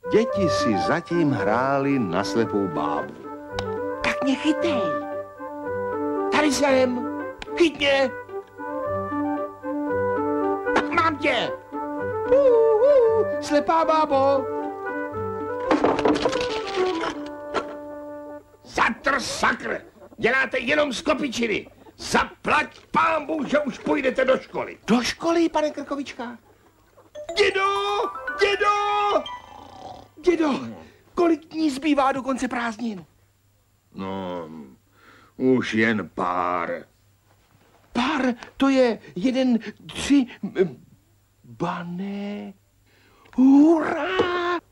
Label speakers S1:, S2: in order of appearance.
S1: Děti si zatím hrály na slepou bábu.
S2: Tak mě chytej. Tady jsem. Chyť mě. Mám tě. Slepá bábo. Zatr sakr. Děláte jenom skopičiny. Zaplať pánbu, že už půjdete do školy. Do školy, pane Krkovička? Dědo! Dědo! Dědo, kolik dní zbývá do konce prázdnin?
S1: No, už jen pár.
S2: Pár, to je 1, 3, ba ne. Hurá!